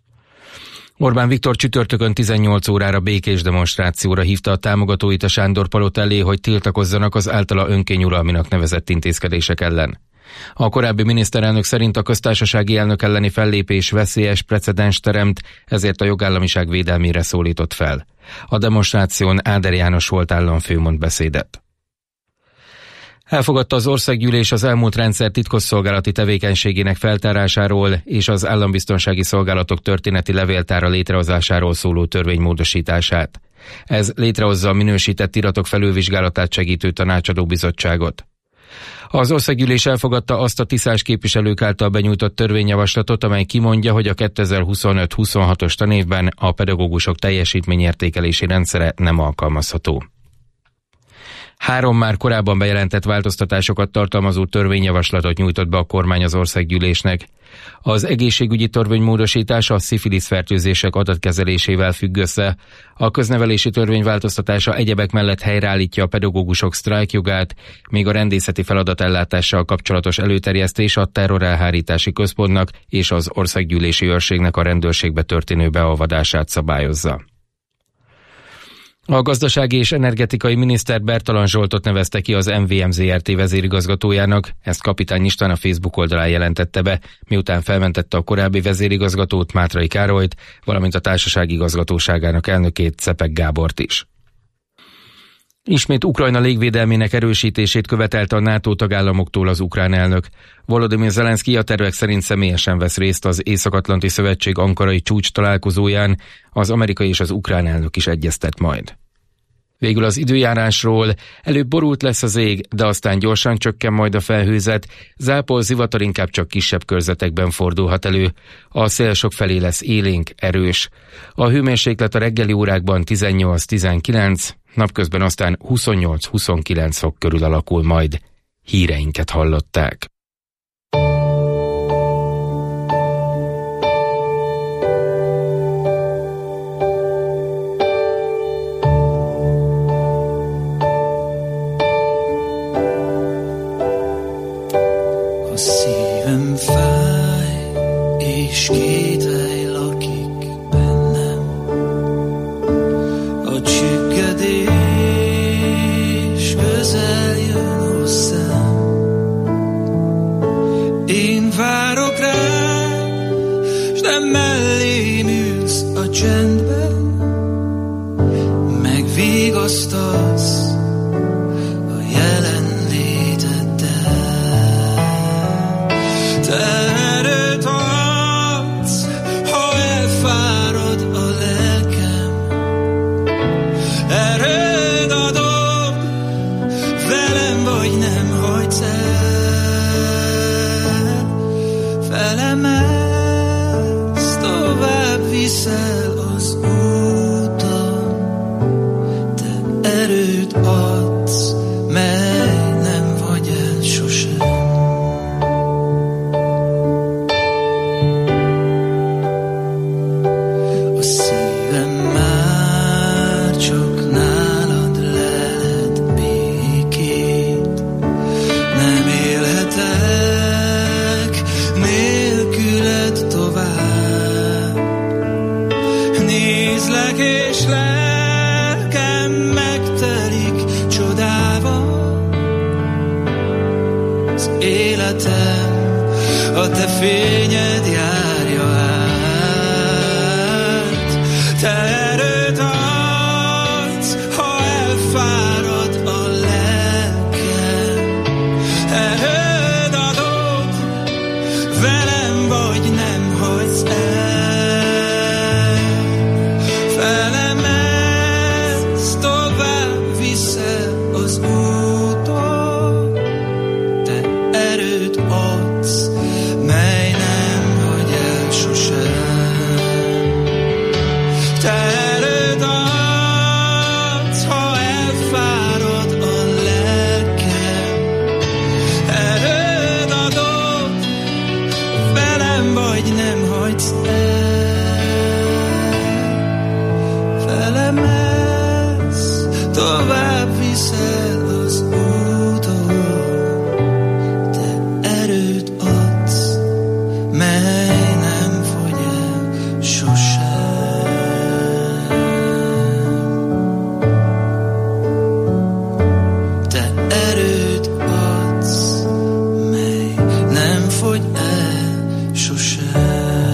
Orbán Viktor csütörtökön tizennyolc órára békés demonstrációra hívta a támogatóit a Sándor-palota elé, hogy tiltakozzanak az általa önkényuralminak nevezett intézkedések ellen. A korábbi miniszterelnök szerint a köztársasági elnök elleni fellépés veszélyes precedens teremt, ezért a jogállamiság védelmére szólított fel. A demonstráción Áder János volt államfő mond beszédet. Elfogadta az országgyűlés az elmúlt rendszer titkosszolgálati tevékenységének feltárásáról és az állambiztonsági szolgálatok történeti levéltára létrehozásáról szóló törvény módosítását. Ez létrehozza a minősített iratok felülvizsgálatát segítő tanácsadó bizottságot. Az országgyűlés elfogadta azt a tiszás képviselők által benyújtott törvényjavaslatot, amely kimondja, hogy a kétezer-huszonöt huszonhatos tanévben a pedagógusok teljesítményértékelési rendszere nem alkalmazható. Három már korábban bejelentett változtatásokat tartalmazó törvényjavaslatot nyújtott be a kormány az országgyűlésnek. Az egészségügyi törvény módosítása a szifilisz fertőzések adatkezelésével függ össze. A köznevelési törvény változtatása egyebek mellett helyreállítja a pedagógusok sztrájkjogát, míg a rendészeti feladatellátással kapcsolatos előterjesztés a terrorelhárítási központnak és az országgyűlési őrségnek a rendőrségbe történő beolvadását szabályozza. A gazdasági és energetikai miniszter Bertalan Zsoltot nevezte ki az em vé em zé er té vezérigazgatójának, ezt Kapitány István a Facebook oldalán jelentette be, miután felmentette a korábbi vezérigazgatót, Mátrai Károlyt, valamint a társaság igazgatóságának elnökét, Czepek Gábort is. Ismét Ukrajna légvédelmének erősítését követelte a NATO tagállamoktól az ukrán elnök. Volodymyr Zelenszky a tervek szerint személyesen vesz részt az Észak-Atlanti Szövetség ankarai csúcs találkozóján, az amerikai és az ukrán elnök is egyeztet majd. Végül az időjárásról: előbb borult lesz az ég, de aztán gyorsan csökken majd a felhőzet, zápor, zivatar inkább csak kisebb körzetekben fordulhat elő. A szél sokfelé lesz élénk, erős. A hőmérséklet a reggeli órákban tizennyolc-tizenkilenc, napközben aztán huszonnyolc-huszonkilenc fok körül alakul majd. Híreinket hallották. Szívem fáj, és kételj lakik bennem. A csüggedés közel jön hozzám. Én várok rád, s te mellém ülsz a csendben. Megvigasztalsz a jelenléteddel. Te erőt adsz, ha elfárad a lelkem. Erőd adod, velem vagy nem hagysz el. Felemelsz, tovább viszel az úton. Te erőt adsz, mely nem vagy el sosem. És lelkem megtelik csodával. Az életem a te fényed járja át. Te erőt adsz, ha elfárad a lelkem. Erőd adod, velem vagy nem hagysz el. Felemelsz, tovább viszel az úton. Te erőt adsz, mely nem hagy el sosem. Te erőt adsz, ha elfárad a lelkem. Erőd adod, velem vagy nem hagysz el. Felemelsz, tovább viszel az úton. Te erőt adsz, mely nem fogy el sosem. Te erőt adsz, mely nem fogy el sosem.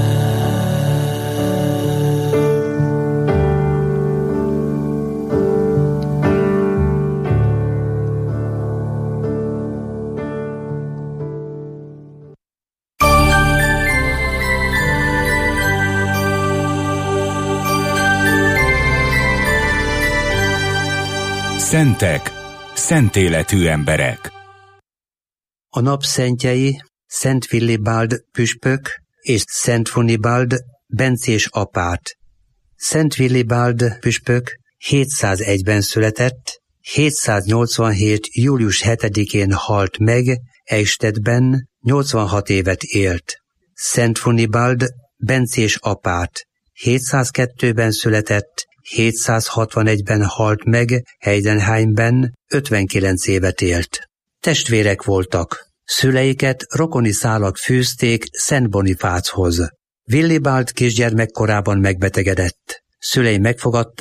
Szentek, szentéletű emberek. A nap szentjei Szent Willibald püspök és Szent Funibald bencés apát. Szent Willibald püspök hétszázegyben született, hétszáznyolcvanhét. július hetedikén halt meg, Eichstättben nyolcvanhat évet élt. Szent Funibald bencés apát hétszázkettőben született, hétszázhatvanegyben halt meg, Heidenheimben ötvenkilenc évet élt. Testvérek voltak. Szüleiket rokoni szálak fűzték Szent Bonifáchoz. Willibald kisgyermekkorában megbetegedett. Szülei megfogadták,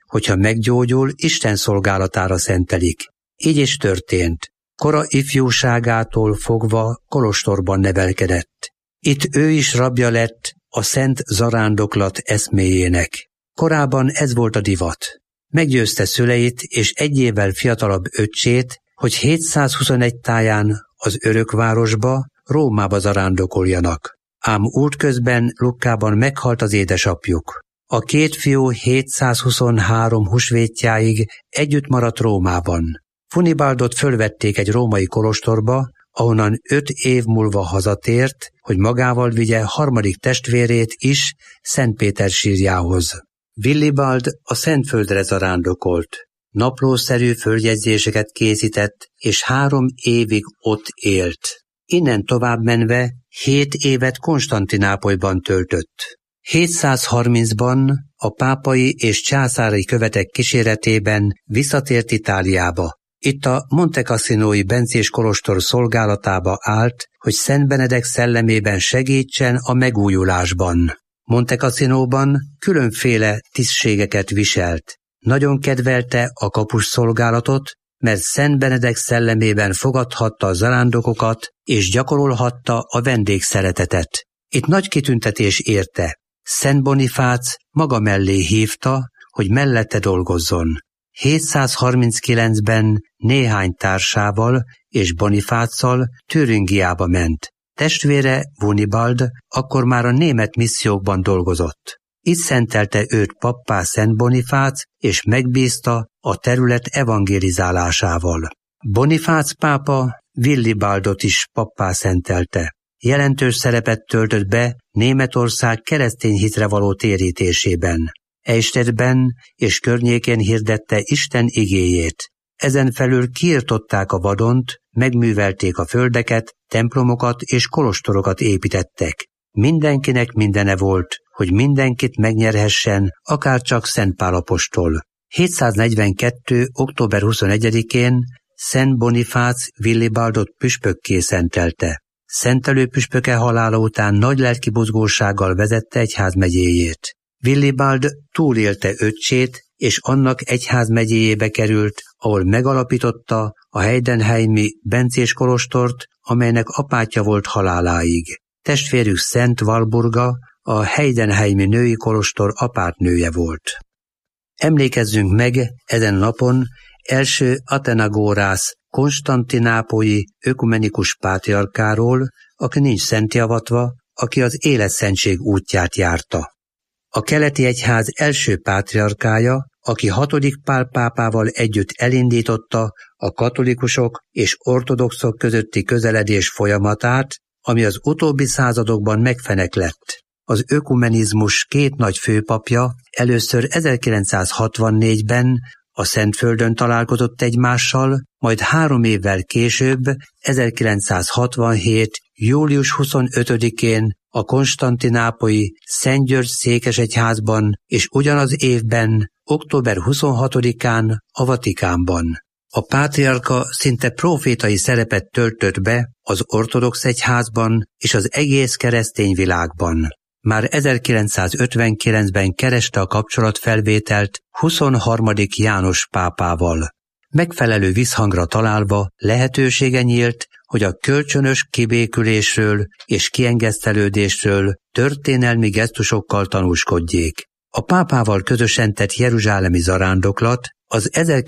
hogyha meggyógyul, Isten szolgálatára szentelik. Így is történt. Kora ifjúságától fogva kolostorban nevelkedett. Itt ő is rabja lett a szent zarándoklat eszméjének. Korábban ez volt a divat. Meggyőzte szüleit és egy évvel fiatalabb öccsét, hogy hétszázhuszonegy táján az örökvárosba, Rómába zarándokoljanak. Ám útközben Lukkában meghalt az édesapjuk. A két fiú hétszázhuszonhárom húsvétjáig együtt maradt Rómában. Funibaldot fölvették egy római kolostorba, ahonnan öt év múlva hazatért, hogy magával vigye harmadik testvérét is Szentpéter sírjához. Willibald a Szentföldre zarándokolt. Naplószerű földjegyzéseket készített, és három évig ott élt. Innen tovább menve hét évet Konstantinápolyban töltött. hétszázharmincban a pápai és császári követek kíséretében visszatért Itáliába. Itt a Monte Cassinoi bencés kolostor szolgálatába állt, hogy Szent Benedek szellemében segítsen a megújulásban. Monte Cassinóban különféle tisztségeket viselt. Nagyon kedvelte a kapus szolgálatot, mert Szent Benedek szellemében fogadhatta a zarándokokat és gyakorolhatta a vendégszeretetet. Itt nagy kitüntetés érte. Szent Bonifác maga mellé hívta, hogy mellette dolgozzon. hétszázharminckilencben néhány társával és Bonifáccal Türingiába ment. Testvére Wunibald akkor már a német missziókban dolgozott. Itt szentelte őt pappá Szent Bonifác, és megbízta a terület evangelizálásával. Bonifác pápa Willibaldot is pappá szentelte. Jelentős szerepet töltött be Németország keresztény hitre való térítésében. Eichstättben és környékén hirdette Isten igéjét. Ezen felül kiirtották a vadont, megművelték a földeket, templomokat és kolostorokat építettek. Mindenkinek mindene volt, hogy mindenkit megnyerhessen, akárcsak Szent Pál apostol. hétszáznegyvenkettő. október huszonegyedikén Szent Bonifác Willibaldot püspökké szentelte. Szentelő püspöke halála után nagy lelki buzgósággal vezette egyházmegyéjét. Willibald túlélte öccsét, és annak egyházmegyéjébe került, ahol megalapította a heidenheimi bencés kolostort, amelynek apátja volt haláláig. Testvérük Szent Walburga a heidenheimi női kolostor apátnője volt. Emlékezzünk meg ezen napon első Athenagorász konstantinápolyi ökumenikus pátriarkáról, aki nincs szentjavatva, aki az életszentség útját járta. A keleti egyház első pátriarkája, aki hatodik Pál pápával együtt elindította a katolikusok és ortodoxok közötti közeledés folyamatát, ami az utóbbi századokban megfeneklett. Az ökumenizmus két nagy főpapja először ezerkilencszázhatvannégyben a Szentföldön találkozott egymással, majd három évvel később, ezerkilencszázhatvanhét. július huszonötödikén a konstantinápolyi Szent György székesegyházban, és ugyanaz évben, október huszonhatodikán a Vatikánban. A pátriarka szinte profétai szerepet töltött be az ortodox egyházban és az egész keresztény világban. Már ezerkilencszázötvenkilencben kereste a kapcsolatfelvételt huszonharmadik János pápával. Megfelelő visszhangra találva lehetősége nyílt, hogy a kölcsönös kibékülésről és kiengesztelődésről történelmi gesztusokkal tanúskodjék. A pápával közösen tett jeruzsálemi zarándoklat, az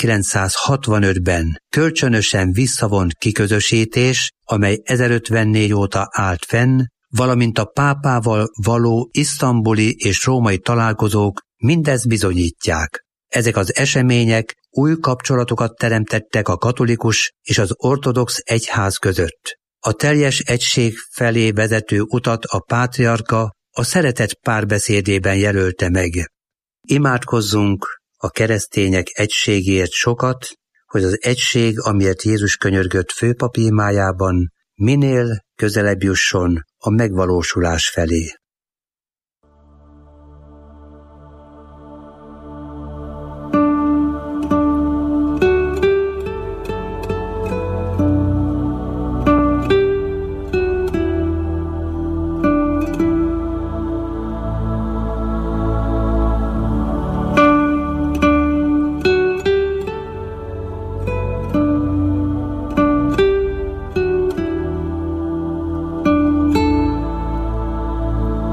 ezerkilencszázhatvanötben kölcsönösen visszavont kiközösítés, amely ezerötvennégy óta állt fenn, valamint a pápával való isztambuli és római találkozók mindezt bizonyítják. Ezek az események új kapcsolatokat teremtettek a katolikus és az ortodox egyház között. A teljes egység felé vezető utat a pátriarka a szeretet párbeszédében jelölte meg. Imádkozzunk a keresztények egységért sokat, hogy az egység, amiért Jézus könyörgött főpapi imájában, minél közelebb jusson a megvalósulás felé.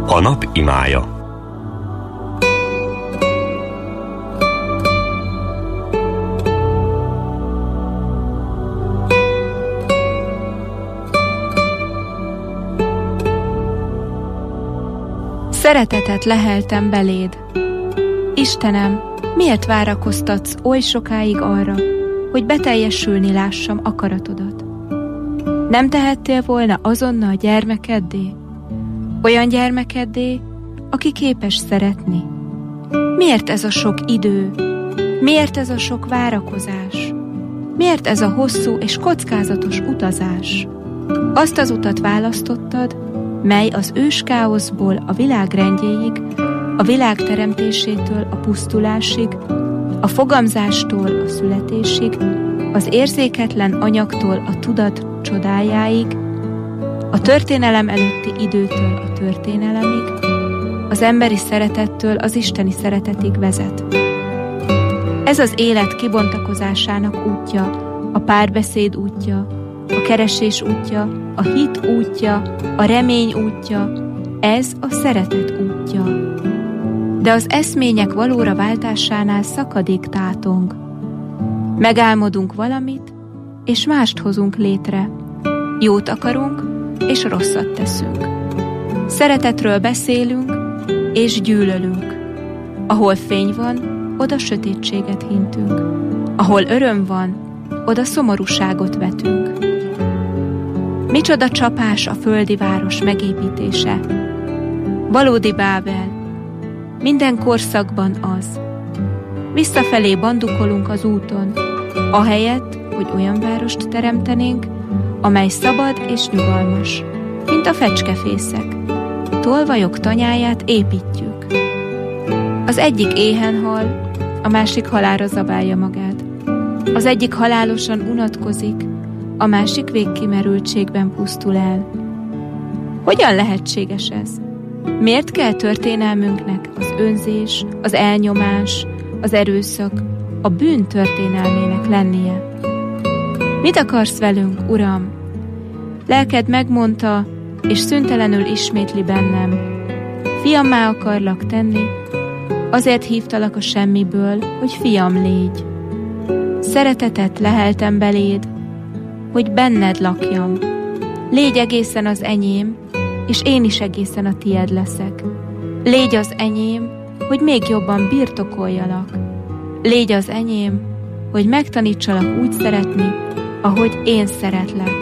A nap imája. Szeretetet leheltem beléd. Istenem, miért várakoztatsz oly sokáig arra, hogy beteljesülni lássam akaratodat? Nem tehettél volna azonnal gyermekeddé? Olyan gyermekeddé, aki képes szeretni. Miért ez a sok idő? Miért ez a sok várakozás? Miért ez a hosszú és kockázatos utazás? Azt az utat választottad, mely az őskáoszból a világ rendjéig, a világ teremtésétől a pusztulásig, a fogamzástól a születésig, az érzéketlen anyagtól a tudat csodájáig, a történelem előtti időtől a történelemig, az emberi szeretettől az isteni szeretetig vezet. Ez az élet kibontakozásának útja, a párbeszéd útja, a keresés útja, a hit útja, a remény útja, ez a szeretet útja. De az eszmények valóra váltásánál szakadék tátong. Megálmodunk valamit, és mást hozunk létre. Jót akarunk, és rosszat teszünk. Szeretetről beszélünk, és gyűlölünk. Ahol fény van, oda sötétséget hintünk. Ahol öröm van, oda szomorúságot vetünk. Micsoda csapás a földi város megépítése. Valódi Bábel. Minden korszakban az. Visszafelé bandukolunk az úton, ahelyett, hogy olyan várost teremtenénk, amely szabad és nyugalmas, mint a fecskefészek. Tolvajok tanyáját építjük. Az egyik éhen hal, a másik halálra zabálja magát. Az egyik halálosan unatkozik, a másik végkimerültségben pusztul el. Hogyan lehetséges ez? Miért kell történelmünknek az önzés, az elnyomás, az erőszak, a bűn történelmének lennie? Mit akarsz velünk, Uram? Lelked megmondta, és szüntelenül ismétli bennem. Fiammá akarlak tenni, azért hívtalak a semmiből, hogy fiam légy. Szeretetet leheltem beléd, hogy benned lakjam. Légy egészen az enyém, és én is egészen a tied leszek. Légy az enyém, hogy még jobban birtokoljalak. Légy az enyém, hogy megtanítsalak úgy szeretni, ahogy én szeretlek.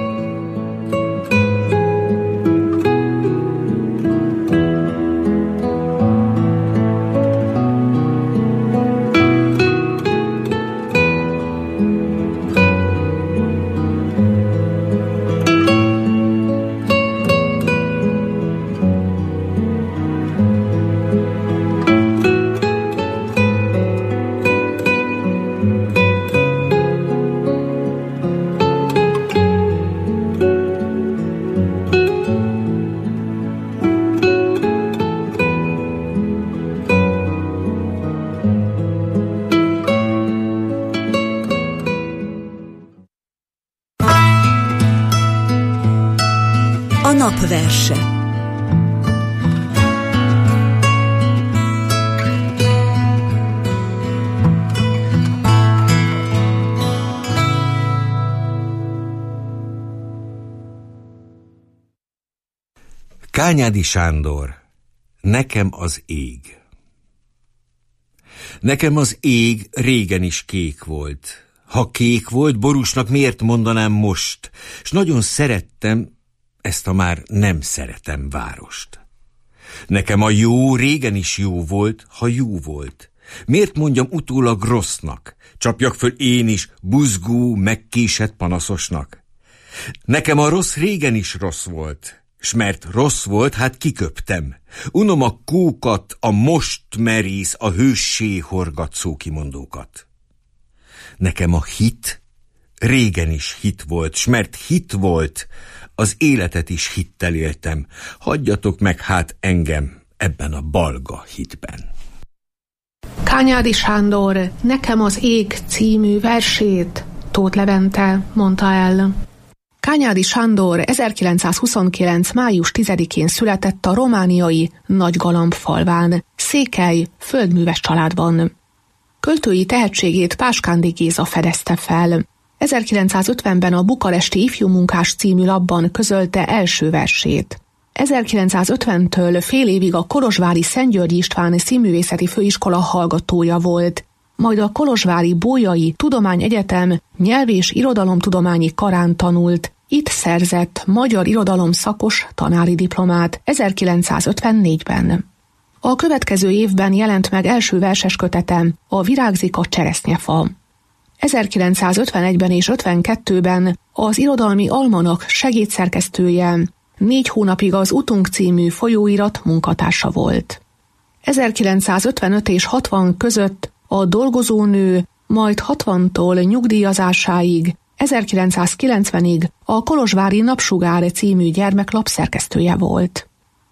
Napverse. Kányádi Sándor, nekem az ég. Nekem az ég régen is kék volt. Ha kék volt, borúsnak miért mondanám most? S nagyon szerettem ezt a már nem szeretem várost. Nekem a jó régen is jó volt, ha jó volt. Miért mondjam utólag rossznak? Csapjak föl én is buzgó, megkésett panaszosnak? Nekem a rossz régen is rossz volt, s mert rossz volt, hát kiköptem. Unom a kókat, a most merész, a hőssé horgat szókimondókat. Nekem a hit régen is hit volt, s mert hit volt, az életet is hittel éltem. Hagyjatok meg hát engem ebben a balga hitben. Kányádi Sándor Nekem az ég című versét Tóth Levente mondta el. Kányádi Sándor ezerkilencszázhuszonkilenc. május tizedikén született a romániai Nagygalambfalván, székely, földműves családban. Költői tehetségét Páskándi Géza fedezte fel. ezerkilencszázötvenben a Bukaresti Ifjú Munkás című lapban közölte első versét. ezerkilencszázötventől fél évig a kolozsvári Szentgyörgyi István Színművészeti Főiskola hallgatója volt, majd a kolozsvári Bolyai Tudományegyetem nyelv- és irodalomtudományi karán tanult, itt szerzett magyar irodalom szakos tanári diplomát ezerkilencszázötvennégyben. A következő évben jelent meg első verses kötetem, a Virágzik a cseresznyefa. ezerkilencszázötvenegyben és ötvenkettőben az Irodalmi Almanak segédszerkesztője, négy hónapig az Utunk című folyóirat munkatársa volt. ezerkilencszázötvenöt és hatvan között a Dolgozónő, majd hatvantól nyugdíjazásáig, ezerkilencszázkilencvenig a Kolozsvári Napsugár című gyermeklap szerkesztője volt.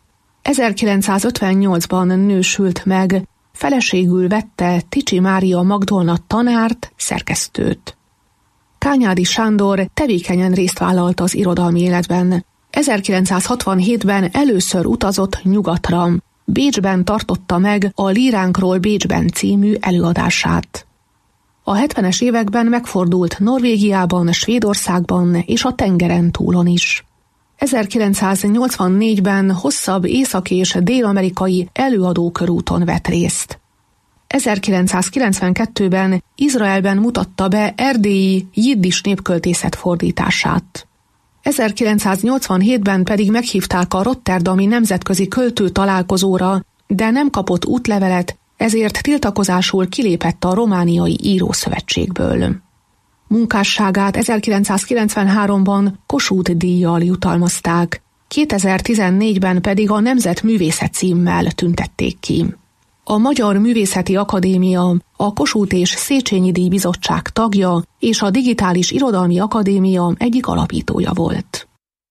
ezerkilencszázötvennyolcban nősült meg, feleségül vette Ticsi Mária Magdolna tanárt, szerkesztőt. Kányádi Sándor tevékenyen részt vállalt az irodalmi életben. ezerkilencszázhatvanhétben először utazott nyugatra, Bécsben tartotta meg a Líránkról Bécsben című előadását. A hetvenes években megfordult Norvégiában, Svédországban és a tengeren túlon is. ezerkilencszáznyolcvannégyben hosszabb észak- és dél-amerikai előadókörúton vett részt. ezerkilencszázkilencvenkettőben Izraelben mutatta be erdélyi jiddis népköltészet fordítását. ezerkilencszáznyolcvanhétben pedig meghívták a rotterdami nemzetközi költő találkozóra, de nem kapott útlevelet, ezért tiltakozásul kilépett a romániai írószövetségből. Munkásságát ezerkilencszázkilencvenháromban Kossuth-díjjal jutalmazták, kétezer-tizennégyben pedig a Nemzetművészet címmel tüntették ki. A Magyar Művészeti Akadémia, a Kossuth és Széchenyi díj bizottság tagja és a Digitális Irodalmi Akadémia egyik alapítója volt.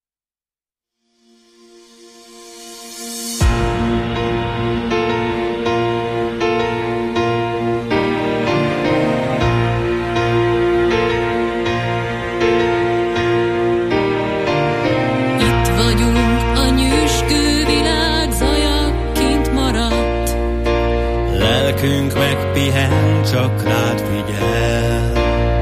Lelkünk megpihen, csak rád figyel.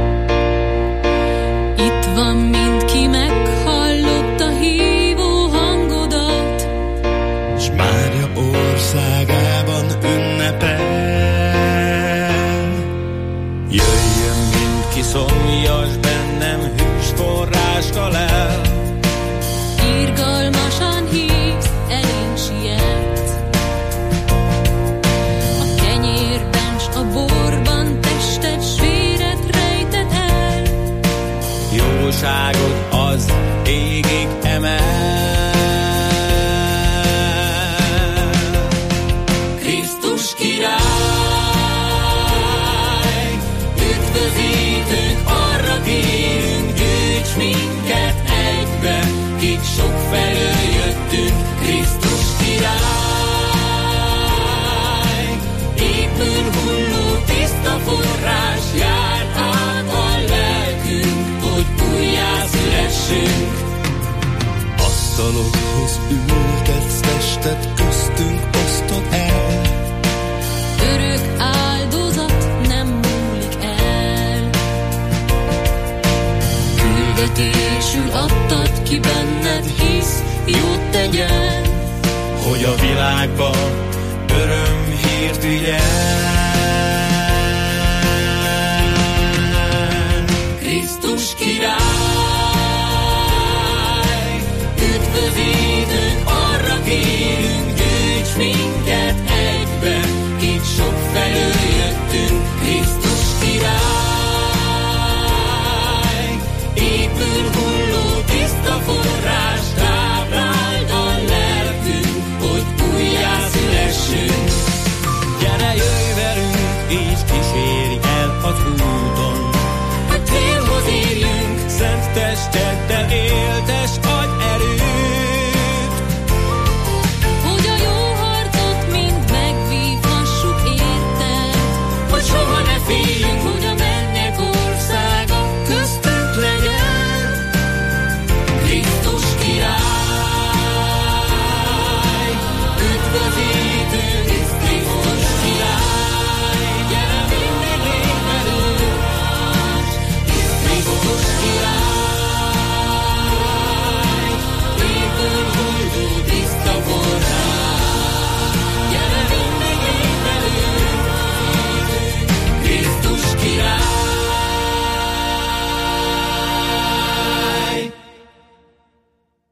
Itt van mindki, meghallotta hívó hangodat, s Mária országában ünnepel. Jöjjön mindki, szóljas bennem, hűs forrást lel. Irgalmasan hívsz, elénk sietsz. A borban tested, s véred rejted el. Jóságod az égig emel. Krisztus király, üdvözítőnk, arra kérünk, gyűjts minket egybe, kik sok felől jöttünk. Krisztus király, épül hulló tiszta forrás, jár át a lelkünk, hogy újjászülessünk. Asztalokhoz ültetsz testet, köztünk osztod el. Örök áldozat nem múlik el. Küldetésül adtad ki, benned hisz, jót tegyen, hogy a világba örömhírt vigyen.